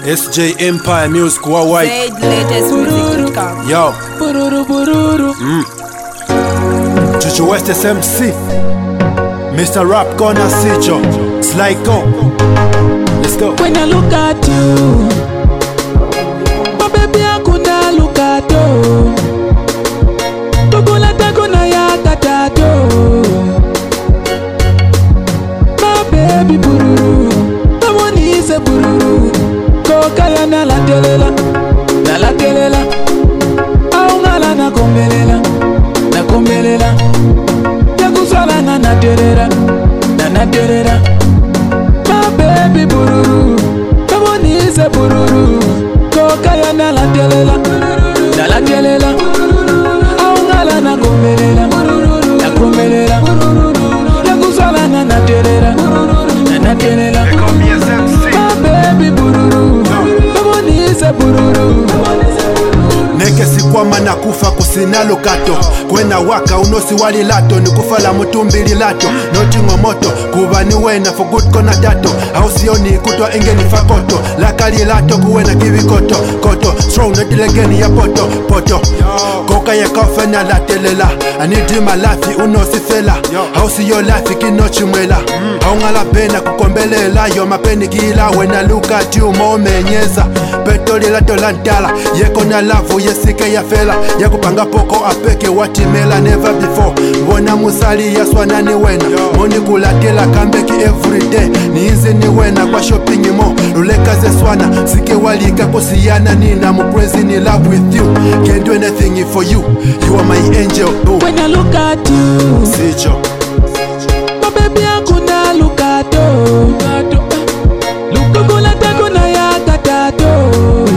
SJ Empire Music worldwide. Say the latest music come. Yo. Chuchu West SMC. Mr. Rap gonna see you. Sly go. Let's go. When I look at you, my baby I could look at you. Tugula takuna ya katato. My baby bururu, I want is a bururu. Kokaya na la telela, aungala na kombelela, ya kusala na terera. My baby bururu, I want is a bururu. Kokaya na la telela, aungala na kombelela, ya kusala na terera. My baby bururu, I want is a bururu. Neke sikwama na kufa kusinalo kato kwena waka unosi wali lato ni kufala mutumbili lato noti ngomoto kuba ni wena for good kona dato hausioni kutwa engeni fakoto lakali lato kuwena kivikoto koto strong netilegeni ya poto koka ya kofena la telela I need my life unosi fela hausi yo life kinochi mwela haungala pena kukombelela yo mapeni gila wena look at you momenyeza petoli lato lantala yeko na lavu yesike ya fela ya kupanga poko apeke watimela never before wona musali ya swana ni wena moni kulatela kambeki everyday ni inzi ni wena kwa shopping mo luleka ze swana sike walika kusiyana nina muprezi ni love with you can't do anything for you you are my angel oh. When I look at you, Sicho my baby I could look at you. Tugula takuna ya katato.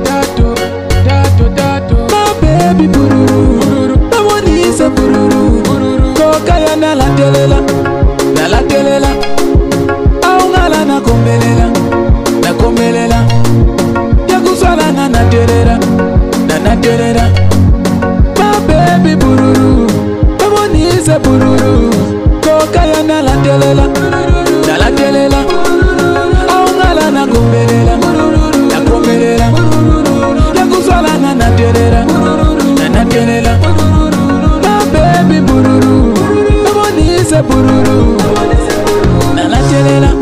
My baby bururu, I want is a bururu. Kokaya na la telela, aungala na kombelela, ya kusala na terera. My baby bururu, I want is a bururu. Kokaya na la telela, aungala na kombelela, ya kusala na terera. My baby bururu, I want is a bururu. Na telela,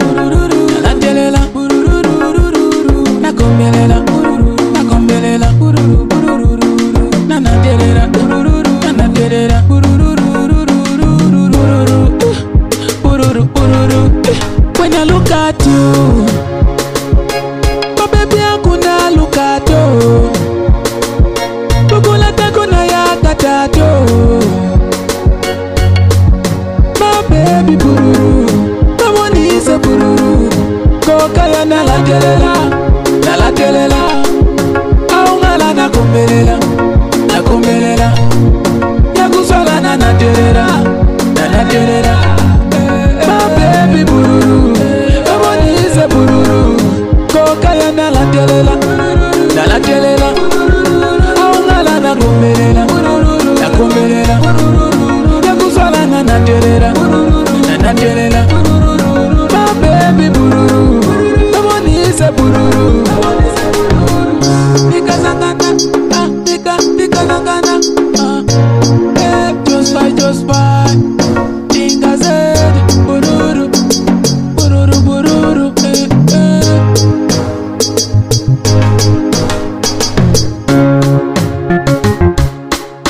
na kombelela, when I look at you, my baby I could look at you. Tugula takuna ya katato. My baby bururu, I want is a bururu. Kokaya na la telela, aungala na kombelela, ya kusala na terera. My baby bururu, I want is a bururu. Kokaya na la telela, aungala na kombelela, ya kusala na terera. My baby bururu, I want is a bururu. Just fight, think I said, bururu,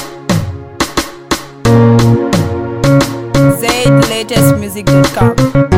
Say the latest music.com.